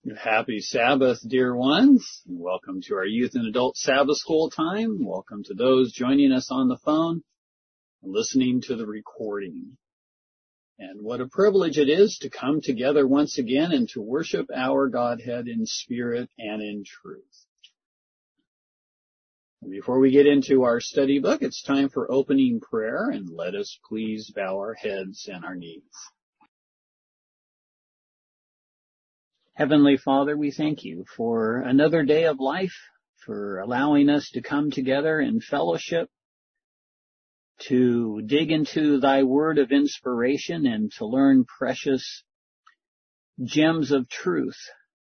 Happy Sabbath, dear ones. Welcome to our youth and adult Sabbath school time. Welcome to those joining us on the phone and listening to the recording. And what a privilege it is to come together once again and to worship our Godhead in spirit and in truth. And before we get into our study book, it's time for opening prayer, and let us please bow our heads and our knees. Heavenly Father, we thank you for another day of life, for allowing us to come together in fellowship, to dig into thy word of inspiration and to learn precious gems of truth.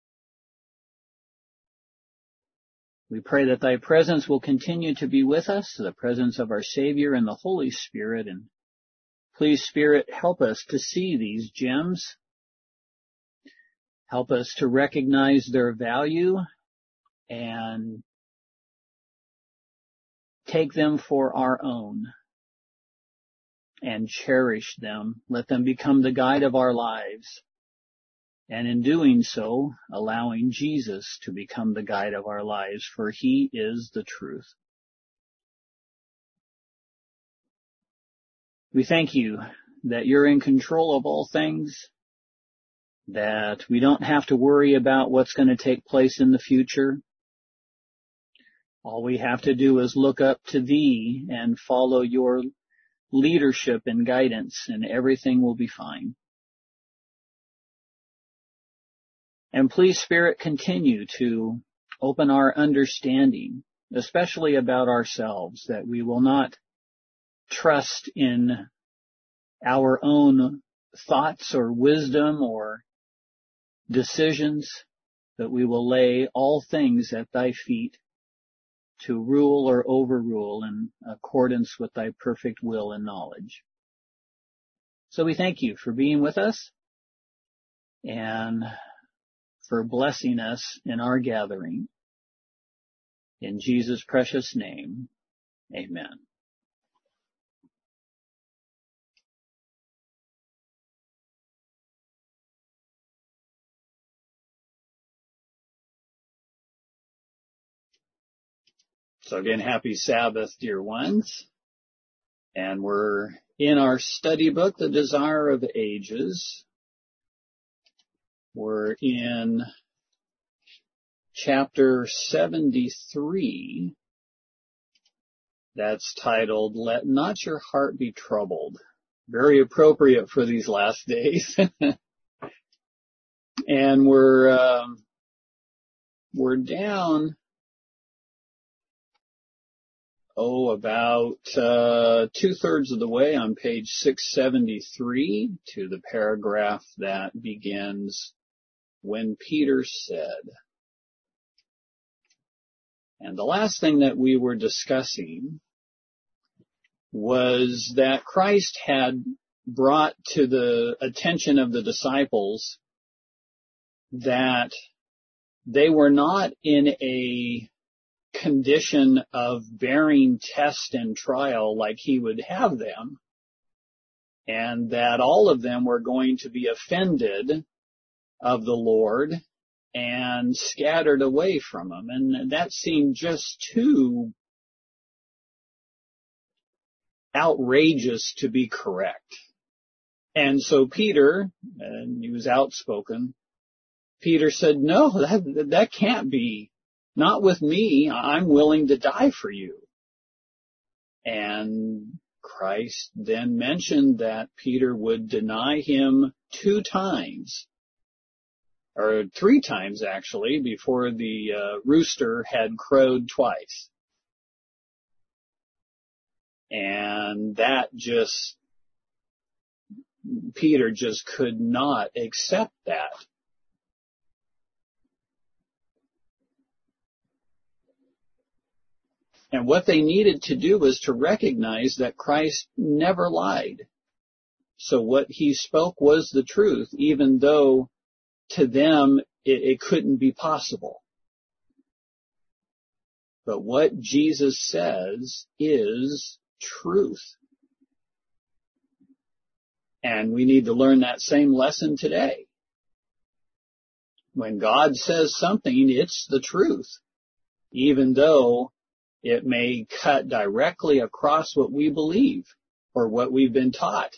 We pray that thy presence will continue to be with us, the presence of our Savior and the Holy Spirit. And please, Spirit, help us to see these gems. Help us to recognize their value and take them for our own and cherish them. Let them become the guide of our lives. And in doing so, allowing Jesus to become the guide of our lives, for he is the truth. We thank you that you're in control of all things, that we don't have to worry about what's going to take place in the future. All we have to do is look up to thee and follow your leadership and guidance, and everything will be fine. And please, Spirit, continue to open our understanding, especially about ourselves, that we will not trust in our own thoughts or wisdom or decisions, but we will lay all things at thy feet to rule or overrule in accordance with thy perfect will and knowledge. So we thank you for being with us and for blessing us in our gathering. In Jesus' precious name, amen. So again, happy Sabbath, dear ones. And we're in our study book, The Desire of Ages. We're in chapter 73. That's titled, Let Not Your Heart Be Troubled. Very appropriate for these last days. And we're down about 2/3 of the way on page 673 to the paragraph that begins, When Peter Said. And the last thing that we were discussing was that Christ had brought to the attention of the disciples that they were not in a condition of bearing test and trial like he would have them, and that all of them were going to be offended of the Lord and scattered away from him. And that seemed just too outrageous to be correct. And so Peter, and he was outspoken, Peter said, no, that can't be. Not with me. I'm willing to die for you. And Christ then mentioned that Peter would deny him 2 times, or 3 times actually, before the rooster had crowed twice. And that Peter just could not accept that. And what they needed to do was to recognize that Christ never lied. So what he spoke was the truth, even though to them it couldn't be possible. But what Jesus says is truth. And we need to learn that same lesson today. When God says something, it's the truth, even though it may cut directly across what we believe or what we've been taught.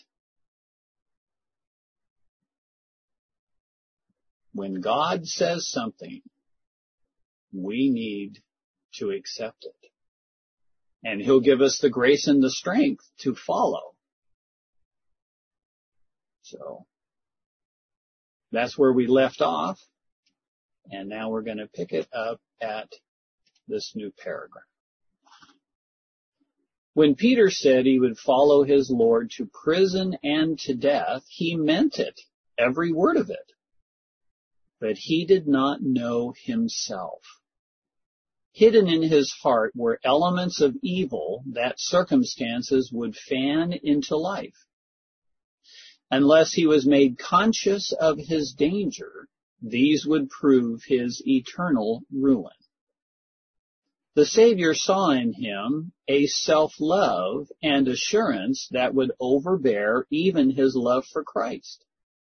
When God says something, we need to accept it. And He'll give us the grace and the strength to follow. So that's where we left off. And now we're going to pick it up at this new paragraph. When Peter said he would follow his Lord to prison and to death, he meant it, every word of it. But he did not know himself. Hidden in his heart were elements of evil that circumstances would fan into life. Unless he was made conscious of his danger, these would prove his eternal ruin. The Savior saw in him a self-love and assurance that would overbear even his love for Christ.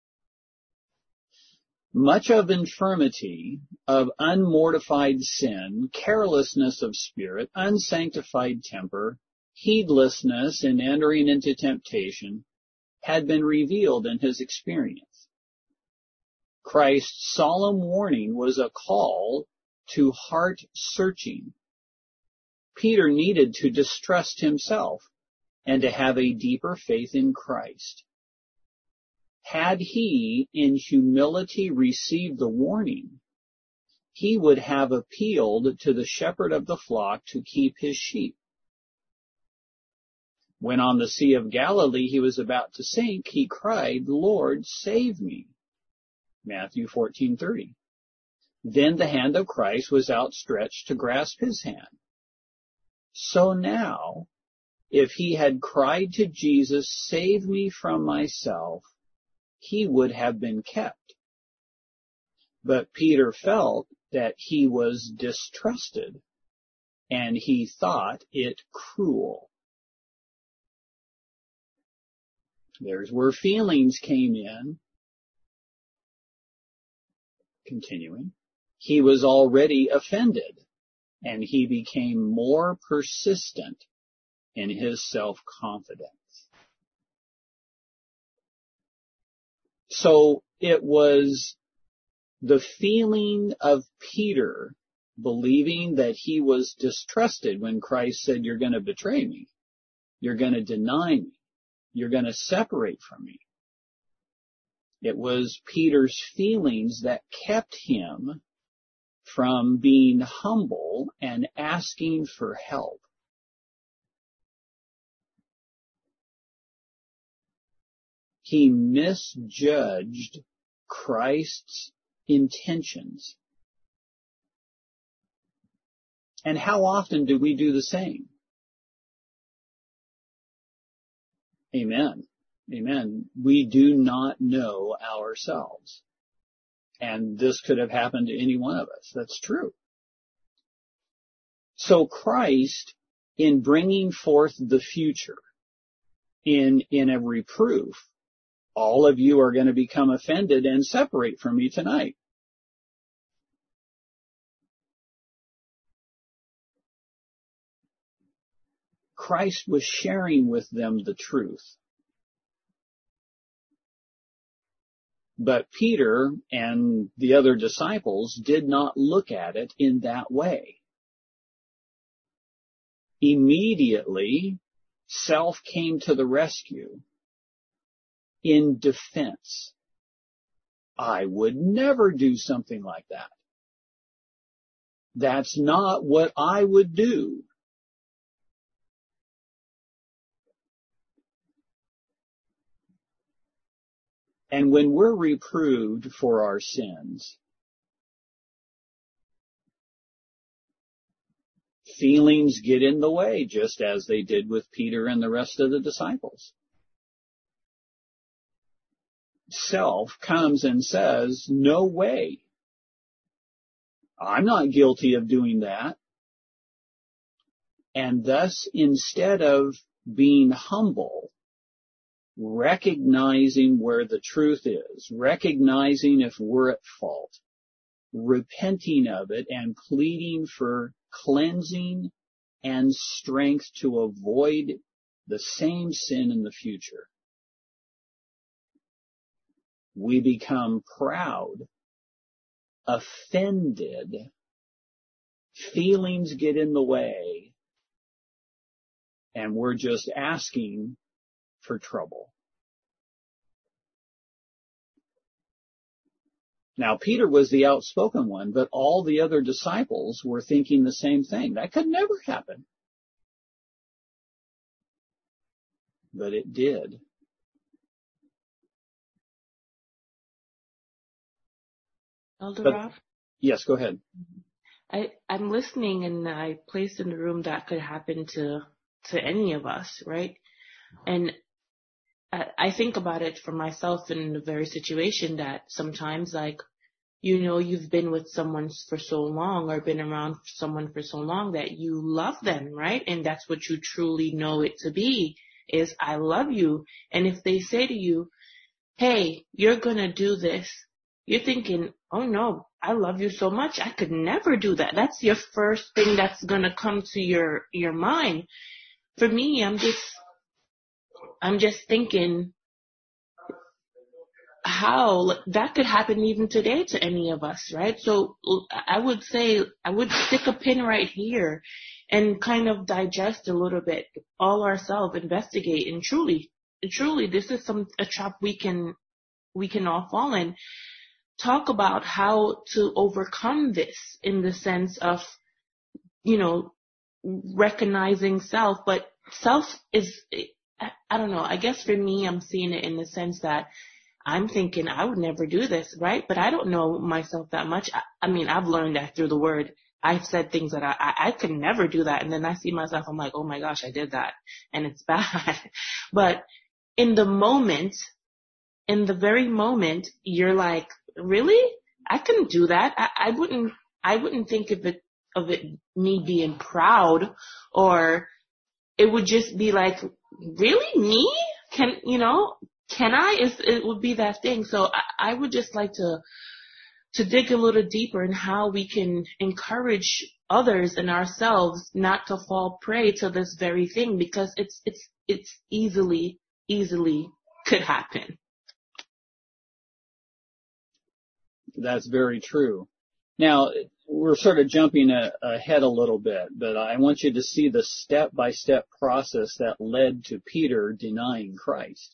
Much of infirmity, of unmortified sin, carelessness of spirit, unsanctified temper, heedlessness in entering into temptation, had been revealed in his experience. Christ's solemn warning was a call to heart searching. Peter needed to distrust himself and to have a deeper faith in Christ. Had he, in humility, received the warning, he would have appealed to the shepherd of the flock to keep his sheep. When on the Sea of Galilee he was about to sink, he cried, "Lord, save me." Matthew 14:30. Then the hand of Christ was outstretched to grasp his hand. So now, if he had cried to Jesus, "Save me from myself," he would have been kept. But Peter felt that he was distrusted, and he thought it cruel. There's where feelings came in. Continuing. He was already offended, and he became more persistent in his self-confidence. So it was the feeling of Peter believing that he was distrusted when Christ said, "You're going to betray me. You're going to deny me. You're going to separate from me." It was Peter's feelings that kept him from being humble and asking for help. He misjudged Christ's intentions. And how often do we do the same? Amen. Amen. We do not know ourselves. And this could have happened to any one of us. That's true. So Christ, in bringing forth the future, in a reproof, all of you are going to become offended and separate from me tonight. Christ was sharing with them the truth. But Peter and the other disciples did not look at it in that way. Immediately, self came to the rescue in defense. I would never do something like that. That's not what I would do. And when we're reproved for our sins, feelings get in the way, just as they did with Peter and the rest of the disciples. Self comes and says, "No way. I'm not guilty of doing that." And thus, instead of being humble, recognizing where the truth is, recognizing if we're at fault, repenting of it and pleading for cleansing and strength to avoid the same sin in the future. We become proud, offended, feelings get in the way, and we're just asking for trouble. Now, Peter was the outspoken one, but all the other disciples were thinking the same thing. That could never happen. But it did. Elder Rob? Yes, go ahead. I'm listening, and I placed in the room that could happen to any of us, right? And I think about it for myself in the very situation that sometimes, like, you've been with someone for so long or been around someone for so long that you love them, right? And that's what you truly know it to be, is I love you. And if they say to you, hey, you're going to do this, you're thinking, oh no, I love you so much, I could never do that. That's your first thing that's going to come to your mind. For me, I'm just thinking how that could happen even today to any of us, right? So I would say I would stick a pin right here and kind of digest a little bit, all ourselves, investigate, and truly, this is a trap we can all fall in. Talk about how to overcome this in the sense of, recognizing self, but self is, I don't know, I guess for me, I'm seeing it in the sense that I'm thinking I would never do this, right? But I don't know myself that much. I mean, I've learned that through the word. I've said things that I could never do that. And then I see myself, I'm like, oh my gosh, I did that. And it's bad. But in the very moment, you're like, really? I couldn't do that. I wouldn't think of it me being proud, or it would just be like, really, me? Can I? It would be that thing. So I would just like to dig a little deeper in how we can encourage others and ourselves not to fall prey to this very thing, because it's easily could happen. That's very true. Now, we're sort of jumping ahead a little bit, but I want you to see the step-by-step process that led to Peter denying Christ.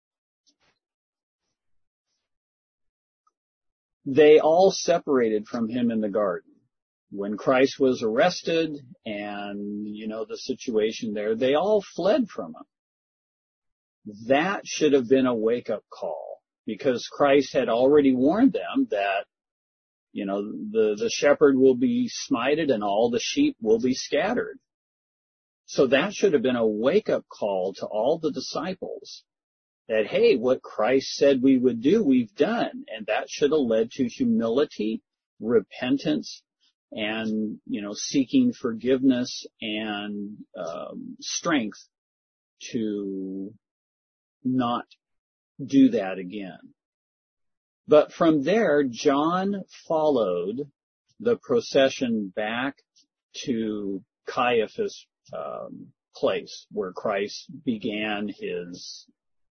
They all separated from him in the garden. When Christ was arrested and, the situation there, they all fled from him. That should have been a wake-up call, because Christ had already warned them that, the shepherd will be smited and all the sheep will be scattered. So that should have been a wake-up call to all the disciples that, hey, what Christ said we would do, we've done. And that should have led to humility, repentance, and, seeking forgiveness and strength to not do that again. But from there, John followed the procession back to Caiaphas' place where Christ began his,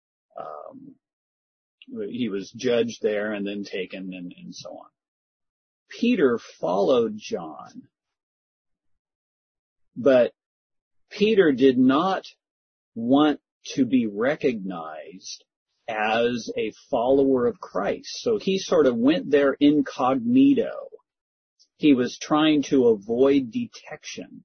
he was judged there and then taken and so on. Peter followed John, but Peter did not want to be recognized as a follower of Christ. So he sort of went there incognito. He was trying to avoid detection.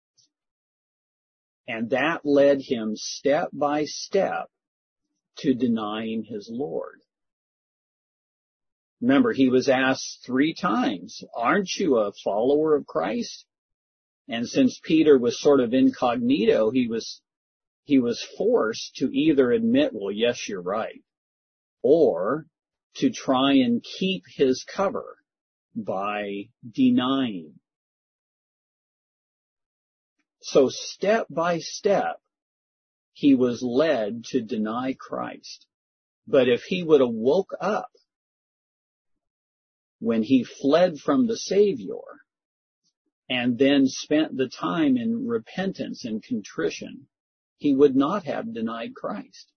And that led him step by step to denying his Lord. Remember, he was asked 3 times, aren't you a follower of Christ? And since Peter was sort of incognito, he was forced to either admit, well, yes, you're right, or to try and keep his cover by denying. So step by step, he was led to deny Christ. But if he would have woke up when he fled from the Savior and then spent the time in repentance and contrition, he would not have denied Christ.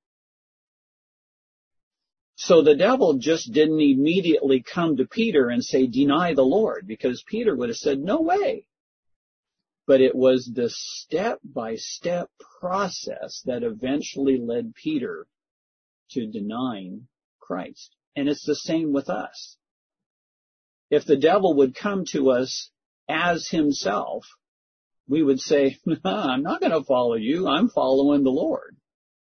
So the devil just didn't immediately come to Peter and say, deny the Lord, because Peter would have said, no way. But it was the step-by-step process that eventually led Peter to denying Christ. And it's the same with us. If the devil would come to us as himself, we would say, I'm not going to follow you, I'm following the Lord.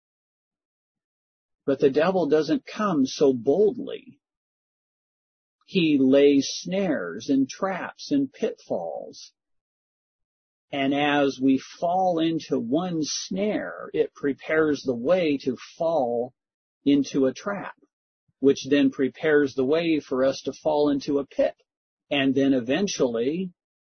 But the devil doesn't come so boldly. He lays snares and traps and pitfalls. And as we fall into one snare, it prepares the way to fall into a trap, which then prepares the way for us to fall into a pit. And then eventually,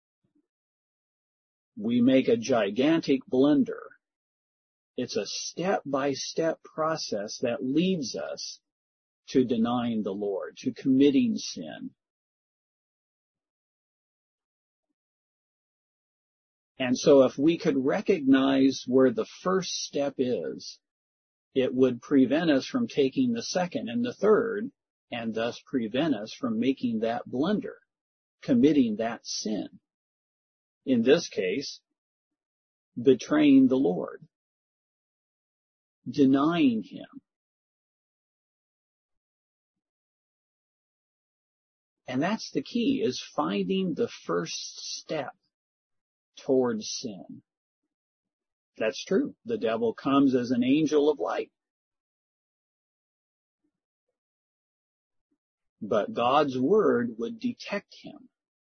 we make a gigantic blunder. It's a step-by-step process that leads us to denying the Lord, to committing sin. And so if we could recognize where the first step is, it would prevent us from taking the second and the third, and thus prevent us from making that blunder, committing that sin. In this case, betraying the Lord, denying him. And that's the key, is finding the first step towards sin. That's true. The devil comes as an angel of light. But God's word would detect him.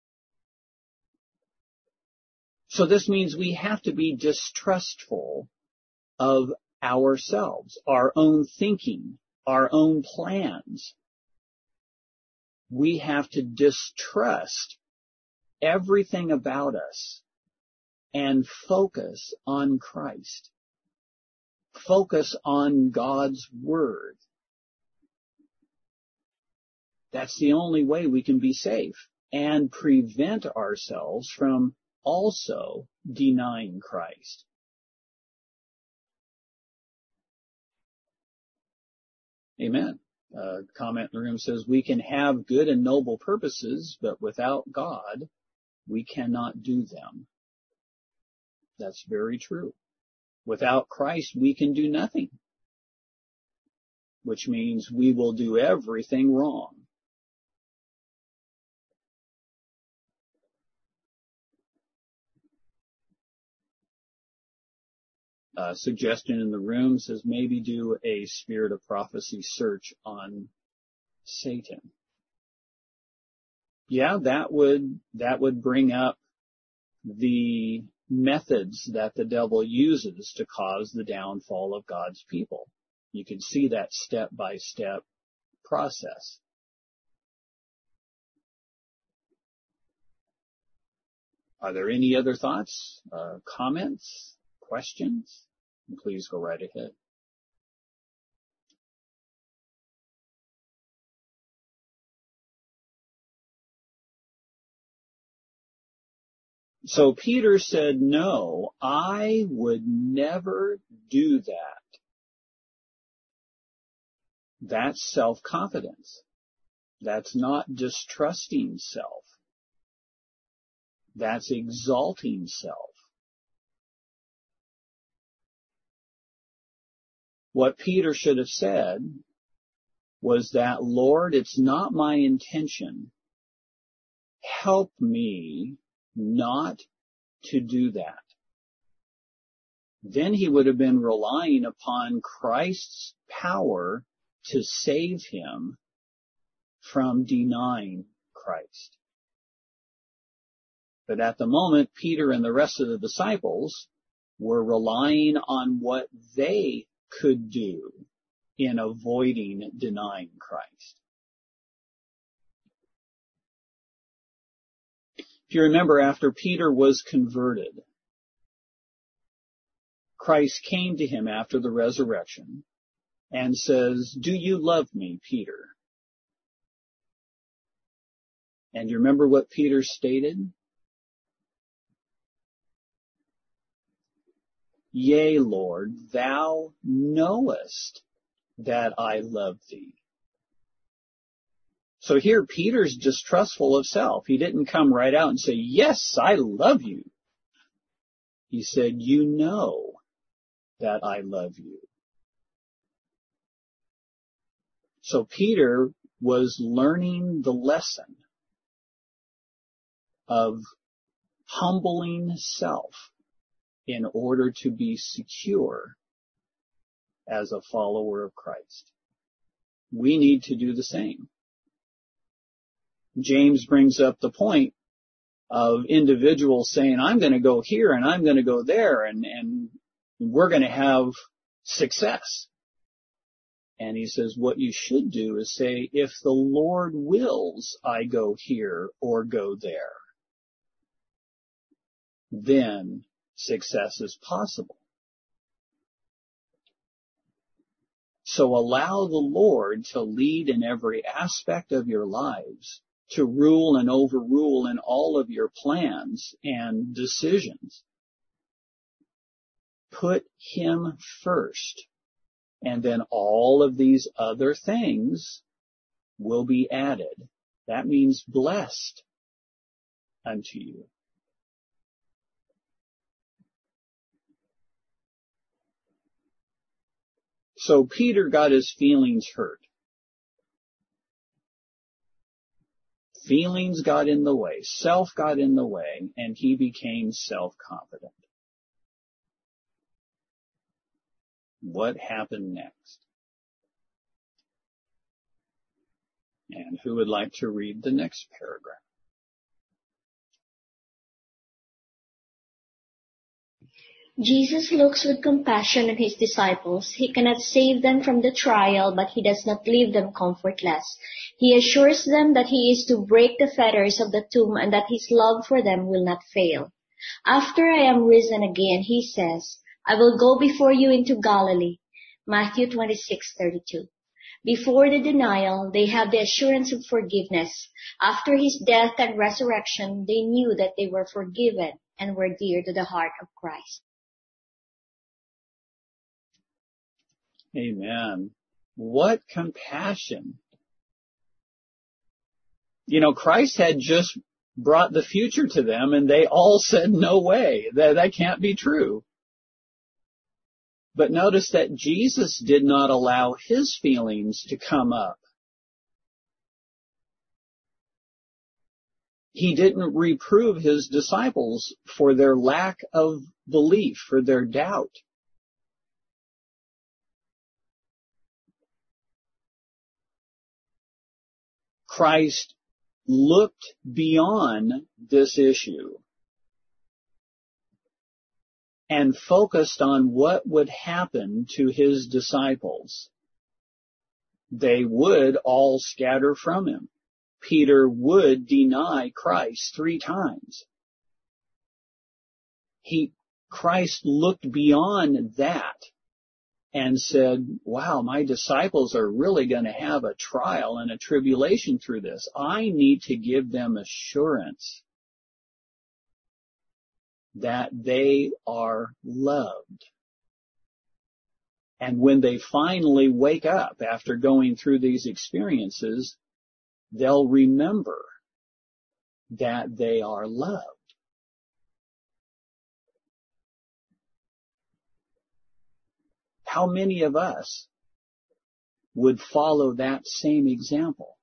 So this means we have to be distrustful of ourselves, our own thinking, our own plans. We have to distrust everything about us and focus on Christ. Focus on God's word. That's the only way we can be safe and prevent ourselves from also denying Christ. Amen. Comment in the room says, we can have good and noble purposes, but without God, we cannot do them. That's very true. Without Christ, we can do nothing, which means we will do everything wrong. Suggestion in the room says maybe do a spirit of prophecy search on Satan. Yeah, that would bring up the methods that the devil uses to cause the downfall of God's people. You can see that step-by-step process. Are there any other thoughts, comments, questions? Please go right ahead. So Peter said, no, I would never do that. That's self-confidence. That's not distrusting self. That's exalting self. What Peter should have said was that, Lord, it's not my intention. Help me not to do that. Then he would have been relying upon Christ's power to save him from denying Christ. But at the moment, Peter and the rest of the disciples were relying on what they could do in avoiding denying Christ. If you remember, after Peter was converted, Christ came to him after the resurrection and says, do you love me, Peter? And you remember what Peter stated? Yea, Lord, thou knowest that I love thee. So here Peter's distrustful of self. He didn't come right out and say, yes, I love you. He said, you know that I love you. So Peter was learning the lesson of humbling self in order to be secure as a follower of Christ. We need to do the same. James brings up the point of individuals saying, I'm going to go here and I'm going to go there and we're going to have success. And he says, what you should do is say, if the Lord wills I go here or go there, then success is possible. So allow the Lord to lead in every aspect of your lives, to rule and overrule in all of your plans and decisions. Put Him first, and then all of these other things will be added. That means blessed unto you. So Peter got his feelings hurt. Feelings got in the way, self got in the way, and he became self-confident. What happened next? And who would like to read the next paragraph? Jesus looks with compassion on his disciples. He cannot save them from the trial, but he does not leave them comfortless. He assures them that he is to break the fetters of the tomb and that his love for them will not fail. After I am risen again, he says, I will go before you into Galilee. Matthew 26:32. Before the denial, they have the assurance of forgiveness. After his death and resurrection, they knew that they were forgiven and were dear to the heart of Christ. Amen. What compassion. You know, Christ had just brought the future to them and they all said, no way, that can't be true. But notice that Jesus did not allow his feelings to come up. He didn't reprove his disciples for their lack of belief, for their doubt. Christ looked beyond this issue and focused on what would happen to his disciples. They would all scatter from him. Peter would deny Christ 3 times. Christ looked beyond that and said, wow, my disciples are really going to have a trial and a tribulation through this. I need to give them assurance that they are loved. And when they finally wake up after going through these experiences, they'll remember that they are loved. How many of us would follow that same example?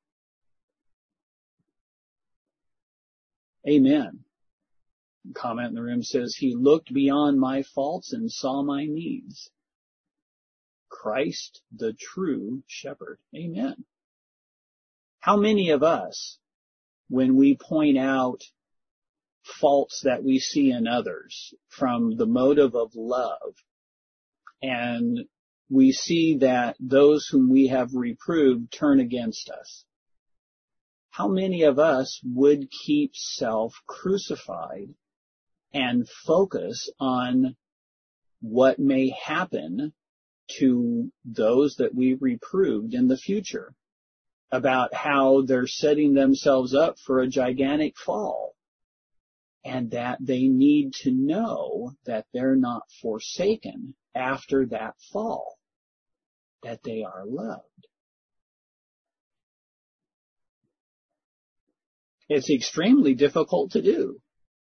Amen. Comment in the room says, he looked beyond my faults and saw my needs. Christ, the true shepherd. Amen. How many of us, when we point out faults that we see in others from the motive of love, and we see that those whom we have reproved turn against us, how many of us would keep self crucified and focus on what may happen to those that we reproved in the future? about how they're setting themselves up for a gigantic fall, and that they need to know that they're not forsaken after that fall, that they are loved. It's extremely difficult to do.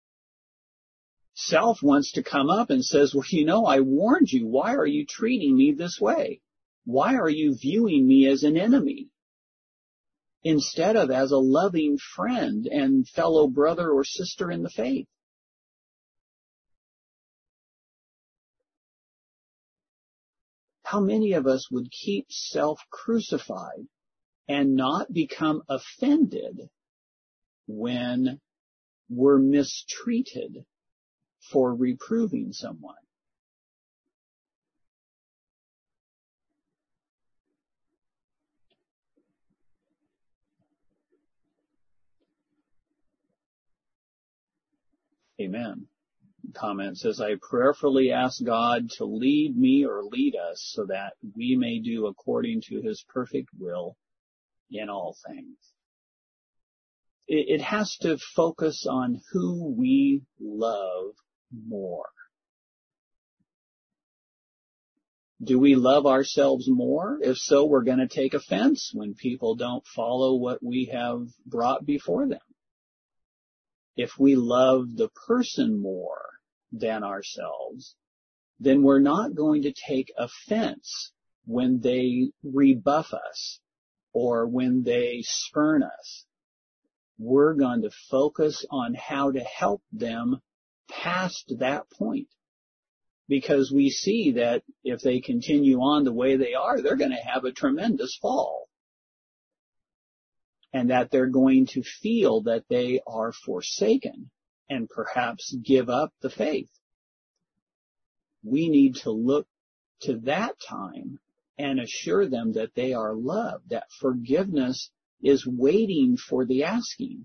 Self wants to come up and says, well, you know, I warned you. Why are you treating me this way? Why are you viewing me as an enemy instead of as a loving friend and fellow brother or sister in the faith? How many of us would keep self crucified and not become offended when we're mistreated for reproving someone? Amen. Comment says, I prayerfully ask God to lead me or lead us so that we may do according to his perfect will in all things. It has to focus on who we love more. Do we love ourselves more? If so, we're going to take offense when people don't follow what we have brought before them. If we love the person more than ourselves, then we're not going to take offense when they rebuff us or when they spurn us. We're going to focus on how to help them past that point, because we see that if they continue on the way they are, they're going to have a tremendous fall, and that they're going to feel that they are forsaken and perhaps give up the faith. We need to look to that time and assure them that they are loved, that forgiveness is waiting for the asking.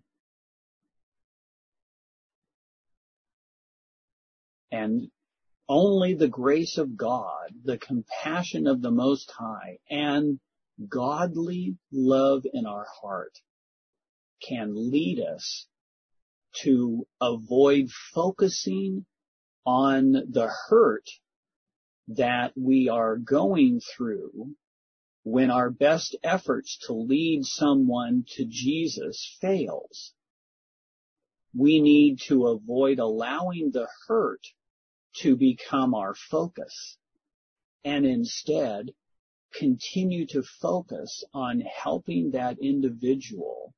And only the grace of God, the compassion of the Most High, and godly love in our heart can lead us to avoid focusing on the hurt that we are going through when our best efforts to lead someone to Jesus fails. We need to avoid allowing the hurt to become our focus, and instead continue to focus on helping that individual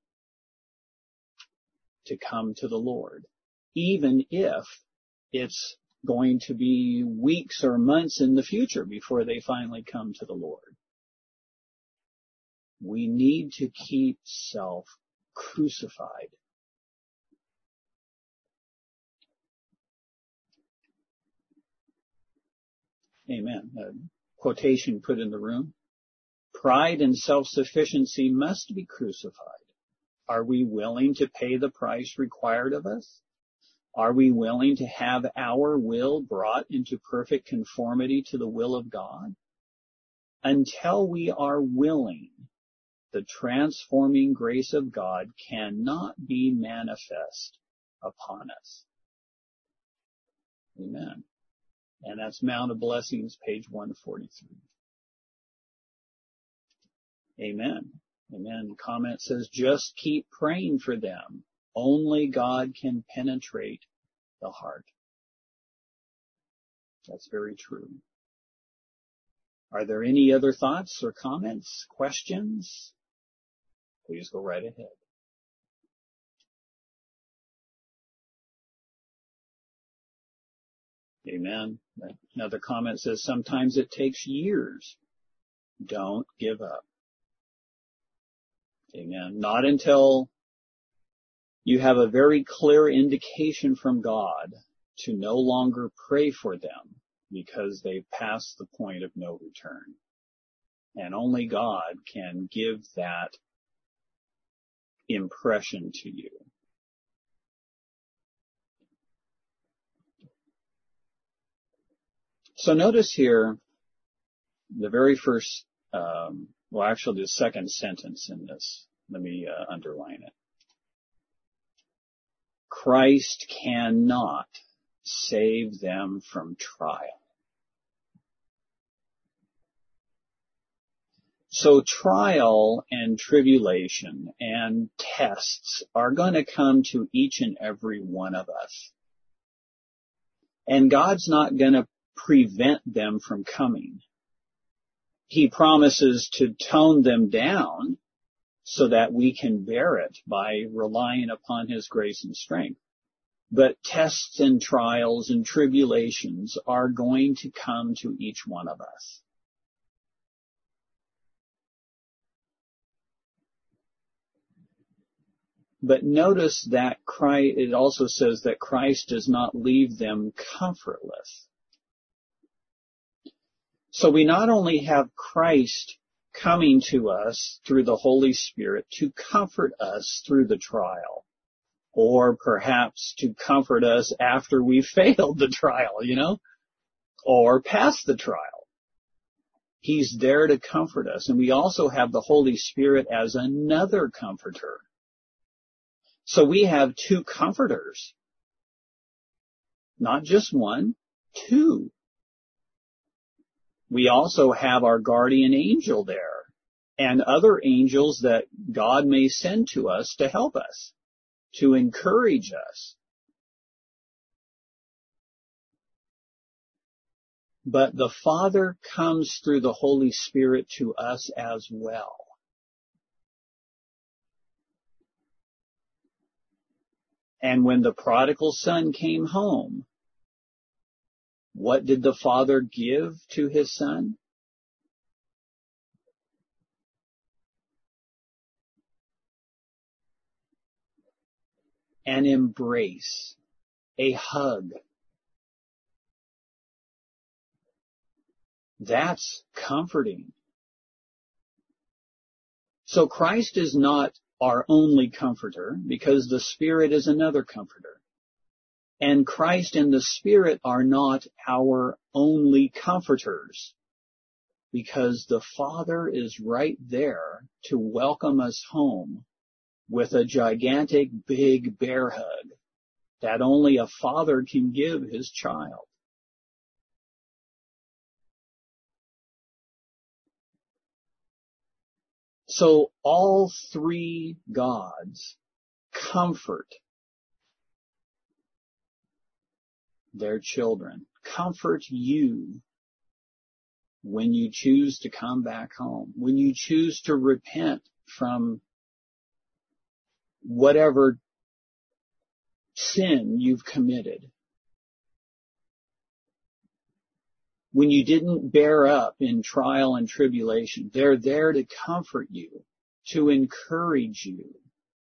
to come to the Lord, even if it's going to be weeks or months in the future before they finally come to the Lord. We need to keep self crucified. Amen. A quotation put in the room. Pride and self-sufficiency must be crucified. Are we willing to pay the price required of us? Are we willing to have our will brought into perfect conformity to the will of God? Until we are willing, the transforming grace of God cannot be manifest upon us. Amen. And that's Mount of Blessings, page 143. Amen. Amen. The comment says, just keep praying for them. Only God can penetrate the heart. That's very true. Are there any other thoughts or comments, questions? Please go right ahead. Amen. Another comment says, sometimes it takes years. Don't give up. Amen. Not until you have a very clear indication from God to no longer pray for them because they've passed the point of no return. And only God can give that impression to you. So notice here, the very first Well, actually, the second sentence in this, let me underline it. Christ cannot save them from trial. So trial and tribulation and tests are going to come to each and every one of us. And God's not going to prevent them from coming. He promises to tone them down so that we can bear it by relying upon His grace and strength. But tests and trials and tribulations are going to come to each one of us. But notice that it also says that Christ does not leave them comfortless. So we not only have Christ coming to us through the Holy Spirit to comfort us through the trial, or perhaps to comfort us after we failed the trial, or passed the trial. He's there to comfort us. And we also have the Holy Spirit as another comforter. So we have two comforters. Not just one, two. We also have our guardian angel there and other angels that God may send to us to help us, to encourage us. But the Father comes through the Holy Spirit to us as well. And when the prodigal son came home, what did the Father give to his son? An embrace, a hug. That's comforting. So Christ is not our only comforter, because the Spirit is another comforter. And Christ and the Spirit are not our only comforters, because the Father is right there to welcome us home with a gigantic big bear hug that only a father can give his child. So all three gods comfort their children. Comfort you when you choose to come back home, when you choose to repent from whatever sin you've committed. When you didn't bear up in trial and tribulation, they're there to comfort you, to encourage you,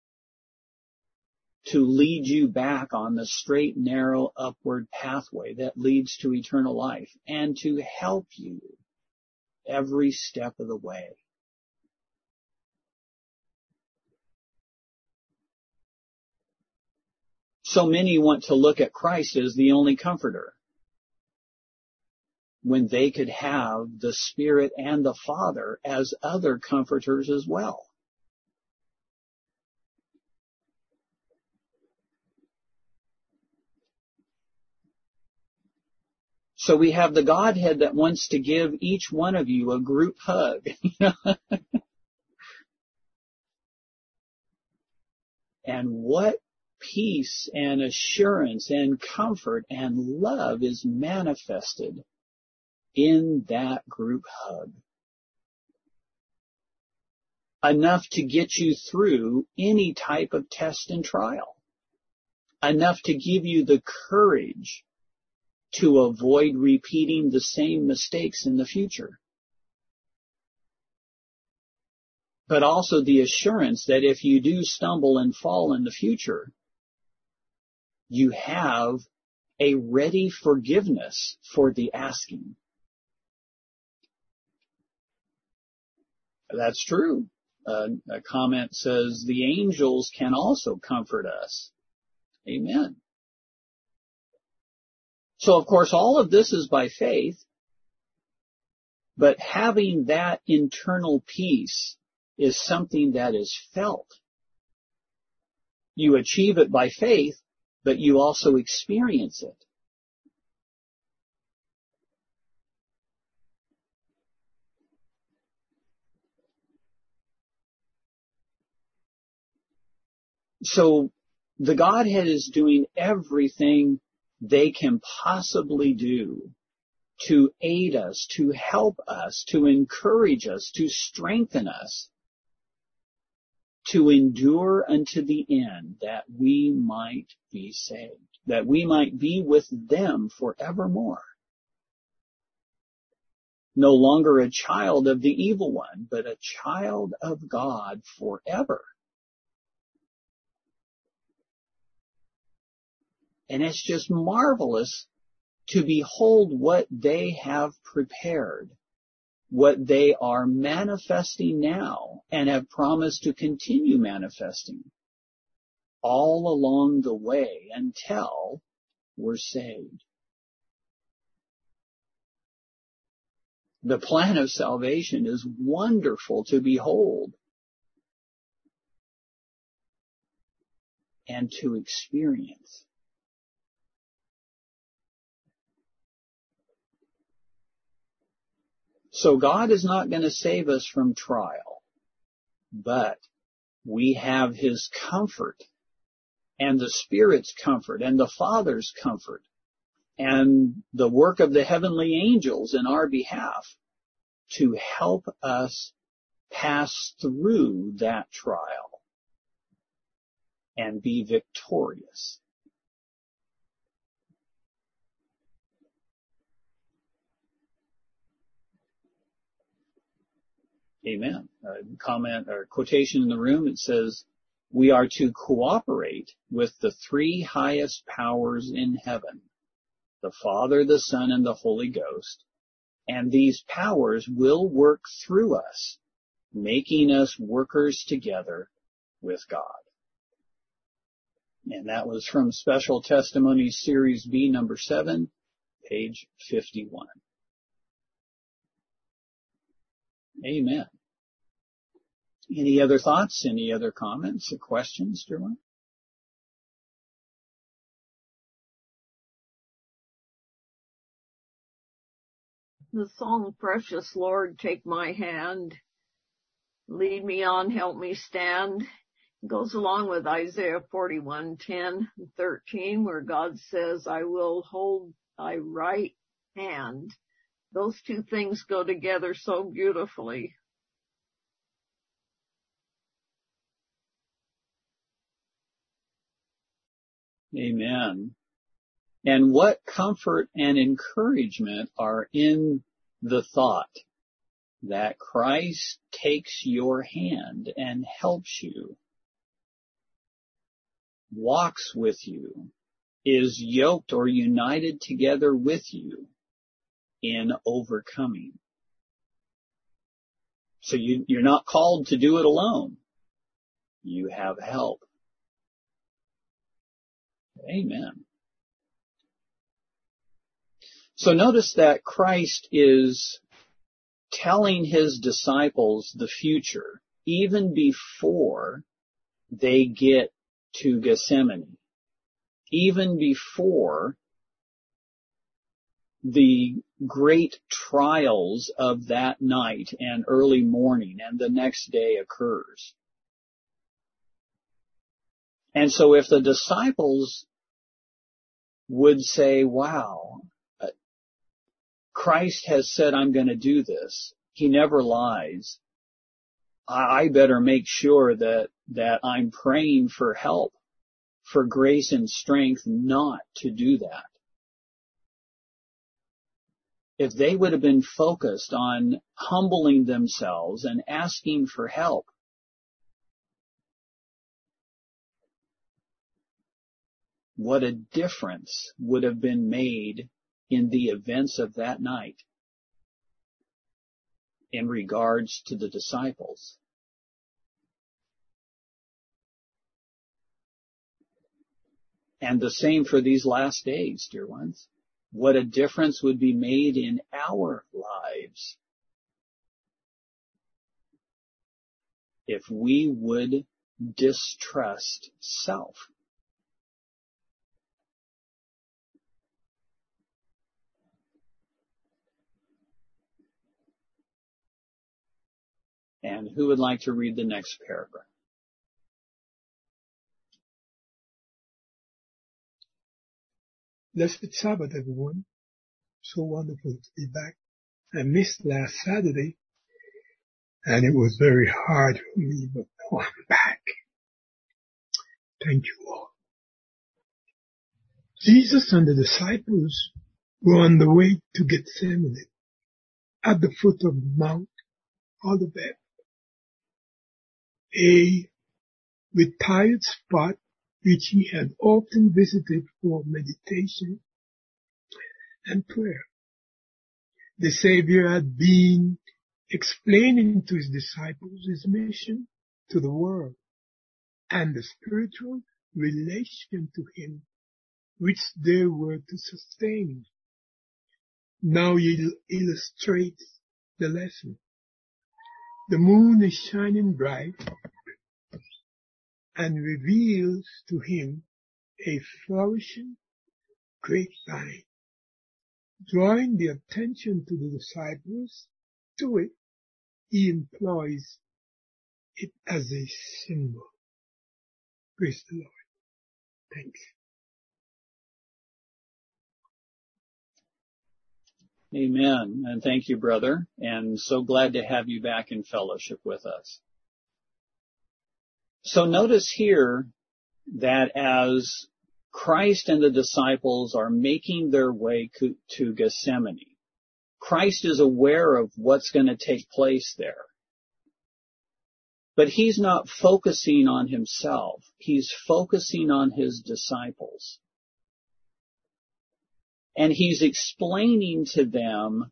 to lead you back on the straight, narrow, upward pathway that leads to eternal life, and to help you every step of the way. So many want to look at Christ as the only comforter, when they could have the Spirit and the Father as other comforters as well. So we have the Godhead that wants to give each one of you a group hug. And what peace and assurance and comfort and love is manifested in that group hug. Enough to get you through any type of test and trial. Enough to give you the courage to avoid repeating the same mistakes in the future. But also the assurance that if you do stumble and fall in the future, you have a ready forgiveness for the asking. That's true. A comment says the angels can also comfort us. Amen. So, of course, all of this is by faith. But having that internal peace is something that is felt. You achieve it by faith, but you also experience it. So the Godhead is doing everything they can possibly do to aid us, to help us, to encourage us, to strengthen us, to endure unto the end, that we might be saved, that we might be with them forevermore. No longer a child of the evil one, but a child of God forever. And it's just marvelous to behold what they have prepared, what they are manifesting now and have promised to continue manifesting all along the way until we're saved. The plan of salvation is wonderful to behold and to experience. So God is not going to save us from trial, but we have His comfort and the Spirit's comfort and the Father's comfort and the work of the heavenly angels in our behalf to help us pass through that trial and be victorious. Amen. Comment or quotation in the room, it says, we are to cooperate with the three highest powers in heaven, the Father, the Son, and the Holy Ghost, and these powers will work through us, making us workers together with God. And that was from Special Testimonies Series B, number 7, page 51. Amen. Any other thoughts? Any other comments or questions, Derwin? The song, Precious Lord, Take My Hand, Lead Me On, Help Me Stand, goes along with Isaiah 41:10 and 13, where God says, I will hold thy right hand. Those two things go together so beautifully. Amen. And what comfort and encouragement are in the thought that Christ takes your hand and helps you, walks with you, is yoked or united together with you in overcoming. So you're not called to do it alone. You have help. Amen. So notice that Christ is telling His disciples the future even before they get to Gethsemane, even before the great trials of that night and early morning and the next day occurs. And so if the disciples would say, wow, Christ has said I'm going to do this. He never lies. I better make sure that I'm praying for help, for grace and strength not to do that. If they would have been focused on humbling themselves and asking for help, what a difference would have been made in the events of that night in regards to the disciples. And the same for these last days, dear ones. What a difference would be made in our lives if we would distrust self. And who would like to read the next paragraph? Blessed Sabbath, everyone. So wonderful to be back. I missed last Saturday, and it was very hard for me, but now I'm back. Thank you all. Jesus and the disciples were on the way to Gethsemane, at the foot of Mount Olivet, a retired spot which he had often visited for meditation and prayer. The Savior had been explaining to his disciples his mission to the world and the spiritual relation to him which they were to sustain. Now he illustrates the lesson. The moon is shining bright and reveals to him a flourishing grapevine. Drawing the attention to the disciples to it, he employs it as a symbol. Praise the Lord. Thanks. Amen. And thank you, brother. And so glad to have you back in fellowship with us. So notice here that as Christ and the disciples are making their way to Gethsemane, Christ is aware of what's going to take place there. But he's not focusing on himself. He's focusing on his disciples. And he's explaining to them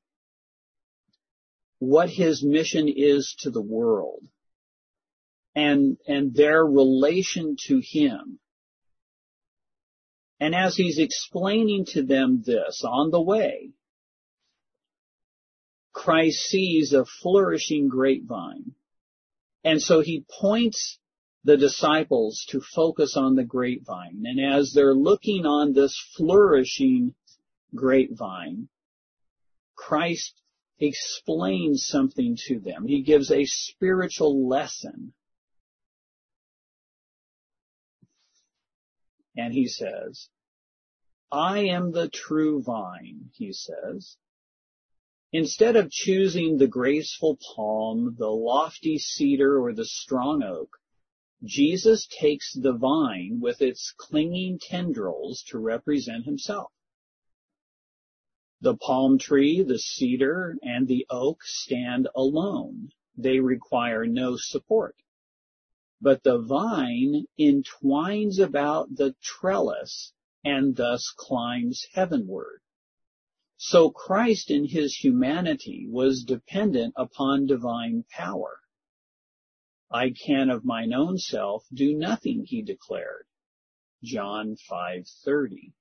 what his mission is to the world and their relation to him. And as he's explaining to them this on the way, Christ sees a flourishing grapevine. And so he points the disciples to focus on the grapevine. And as they're looking on this flourishing grapevine, Christ explains something to them. He gives a spiritual lesson. And he says, I am the true vine, he says. Instead of choosing the graceful palm, the lofty cedar, or the strong oak, Jesus takes the vine with its clinging tendrils to represent himself. The palm tree, the cedar, and the oak stand alone. They require no support. But the vine entwines about the trellis and thus climbs heavenward. So Christ in his humanity was dependent upon divine power. I can of mine own self do nothing, he declared. John 5:30.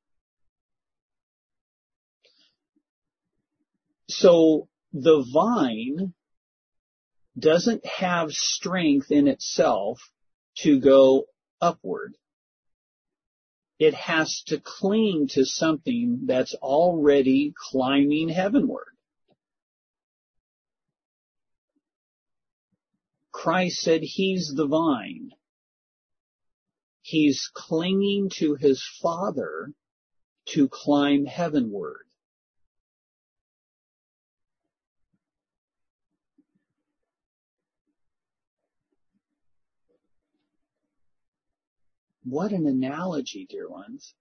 So the vine doesn't have strength in itself to go upward. It has to cling to something that's already climbing heavenward. Christ said he's the vine. He's clinging to his Father to climb heavenward. What an analogy, dear ones.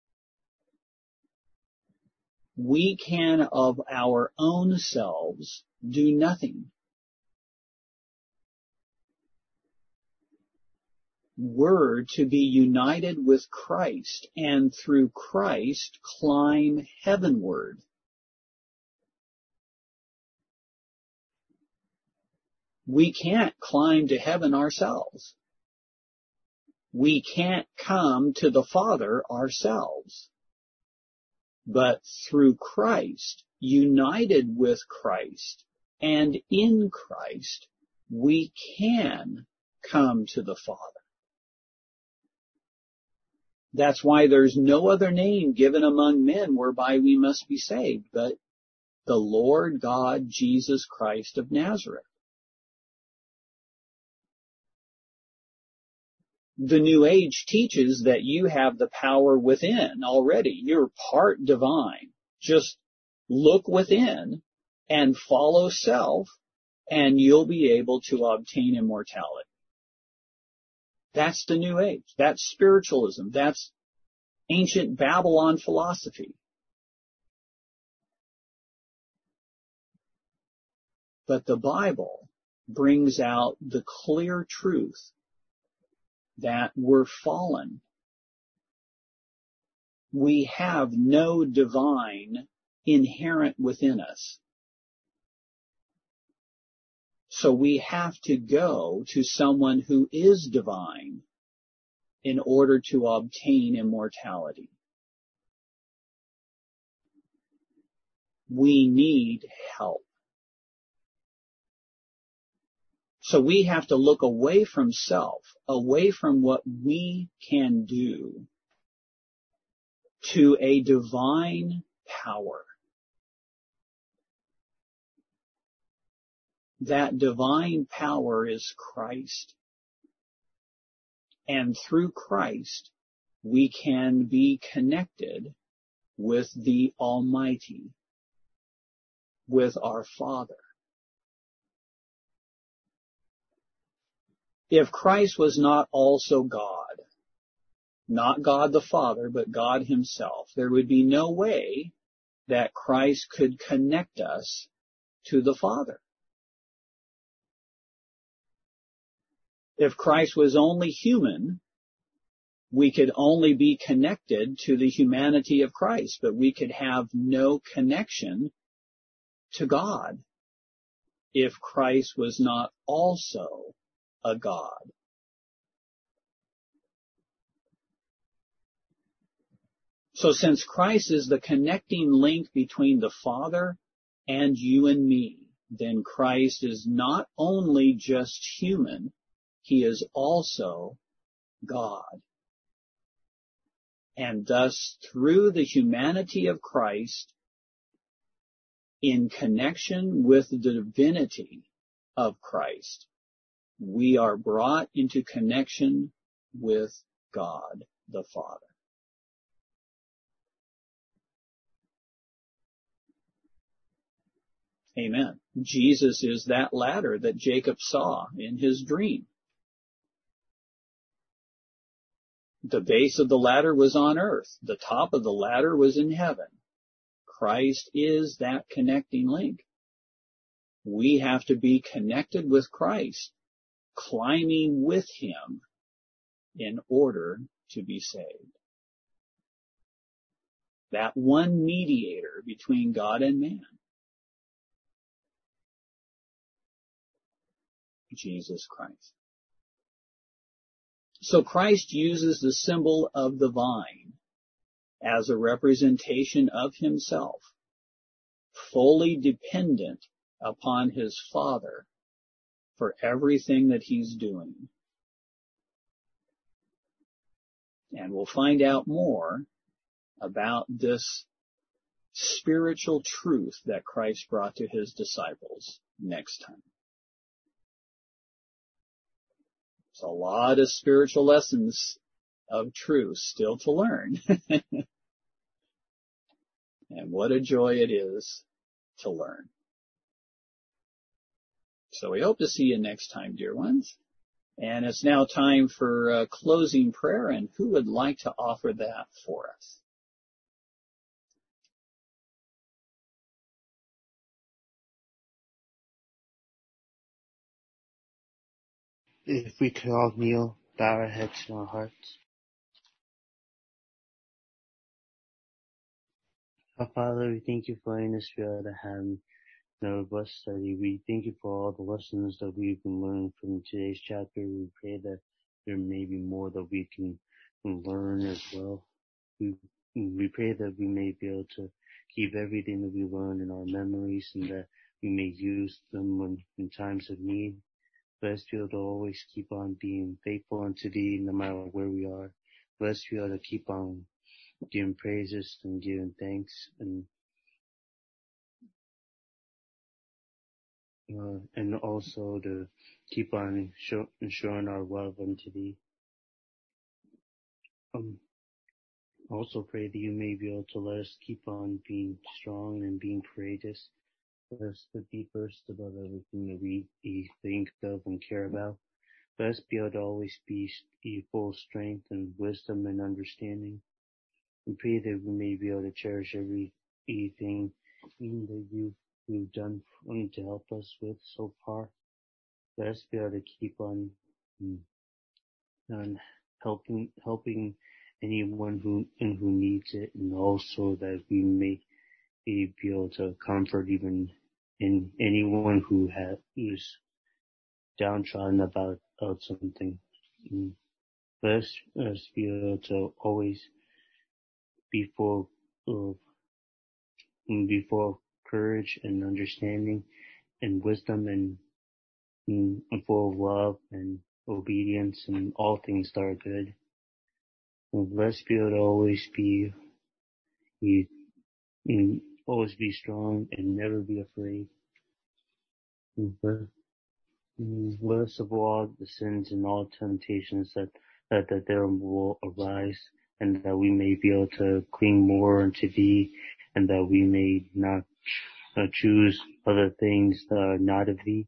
We can of our own selves do nothing. We're to be united with Christ and through Christ climb heavenward. We can't climb to heaven ourselves. We can't come to the Father ourselves. But through Christ, united with Christ, and in Christ, we can come to the Father. That's why there's no other name given among men whereby we must be saved, but the Lord God Jesus Christ of Nazareth. The New Age teaches that you have the power within already. You're part divine. Just look within and follow self, and you'll be able to obtain immortality. That's the New Age. That's spiritualism. That's ancient Babylon philosophy. But the Bible brings out the clear truth that we're fallen. We have no divine inherent within us. So we have to go to someone who is divine in order to obtain immortality. We need help. So we have to look away from self, away from what we can do, to a divine power. That divine power is Christ. And through Christ, we can be connected with the Almighty, with our Father. If Christ was not also God, not God the Father, but God Himself, there would be no way that Christ could connect us to the Father. If Christ was only human, we could only be connected to the humanity of Christ, but we could have no connection to God if Christ was not also a God. So since Christ is the connecting link between the Father and you and me, then Christ is not only just human, He is also God. And thus, through the humanity of Christ, in connection with the divinity of Christ, we are brought into connection with God the Father. Amen. Jesus is that ladder that Jacob saw in his dream. The base of the ladder was on earth. The top of the ladder was in heaven. Christ is that connecting link. We have to be connected with Christ, climbing with Him in order to be saved. That one mediator between God and man, Jesus Christ. So Christ uses the symbol of the vine as a representation of Himself, fully dependent upon His Father for everything that He's doing. And we'll find out more about this spiritual truth that Christ brought to His disciples next time. There's a lot of spiritual lessons of truth still to learn. And what a joy it is to learn. So we hope to see you next time, dear ones. And it's now time for closing prayer, and who would like to offer that for us? If we could all kneel, bow our heads and our hearts. Our Father, we thank you for letting us be able to have another blessed study. We thank you for all the lessons that we've been learning from today's chapter. We pray that there may be more that we can learn as well. We pray that we may be able to keep everything that we learn in our memories and that we may use them in times of need. Let us be able to always keep on being faithful unto thee no matter where we are. Let us be able to keep on giving praises and giving thanks and also to keep on showing our love unto thee. Also pray that you may be able to let us keep on being strong and being courageous. Let us to be first above everything that we think of and care about. Let us be able to always be full of strength and wisdom and understanding. We pray that we may be able to cherish everything that you've done to help us with so far. Let us be able to keep on helping anyone who needs it, and also that we may be able to comfort even in anyone who's downtrodden about something. Let us be able to always be full of courage and understanding and wisdom and full of love and obedience and all things that are good. And let's be able to always be strong and never be afraid. Let us avoid all the sins and all temptations that there will arise, and that we may be able to cling more unto thee, and that we may not choose other things that are not of thee.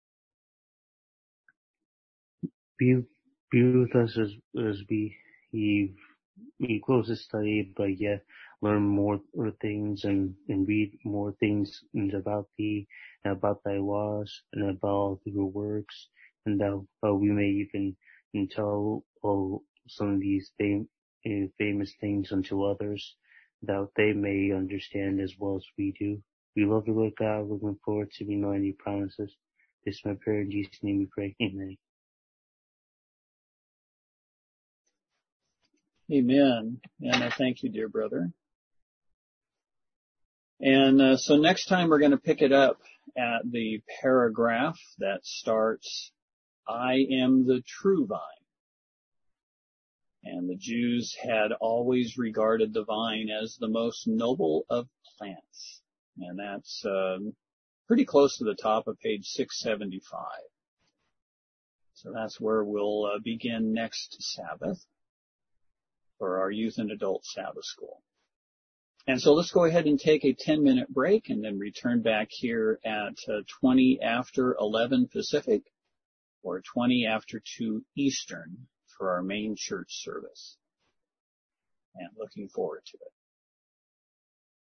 Be with us as we close this study, but yet learn more things and read more things about thee and about thy laws and about your works, and that we may even tell some of these famous things unto others, that they may understand as well as we do. We love you, Lord God, looking forward to being on your promises. This is my prayer, in Jesus' name we pray. Amen. Amen. And I thank you, dear brother. And so next time we're going to pick it up at the paragraph that starts, I am the true vine. And the Jews had always regarded the vine as the most noble of plants. And that's pretty close to the top of page 675. So that's where we'll begin next Sabbath for our youth and adult Sabbath school. And so let's go ahead and take a 10-minute break and then return back here at 20 after 11 Pacific or 20 after 2 Eastern for our main church service. And looking forward to it.